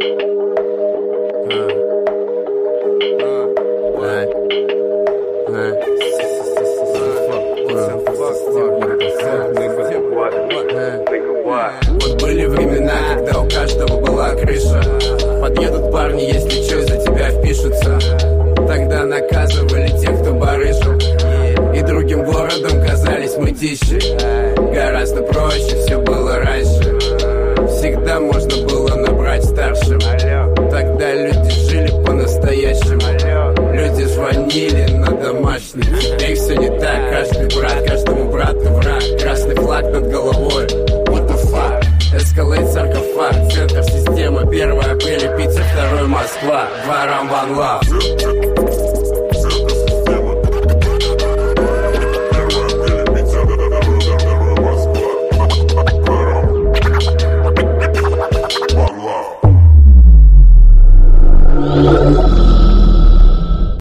Вот были времена, когда у каждого была крыша. Подъедут парни, если чё, за тебя впишутся. Тогда наказывали тех, кто барыжил. И другим городом казались мытищи. Гораздо проще все было раньше. Всегда можно было набрать старшим. Тогда люди жили по-настоящему. Люди звонили на домашний. Теперь все не так, каждый брат, каждому брату враг. Красный флаг над головой, what the fuck. Эскалейт, саркофаг, центр системы. 1 апреля, Питер, 2 Москва. 2 Рамбан Лав.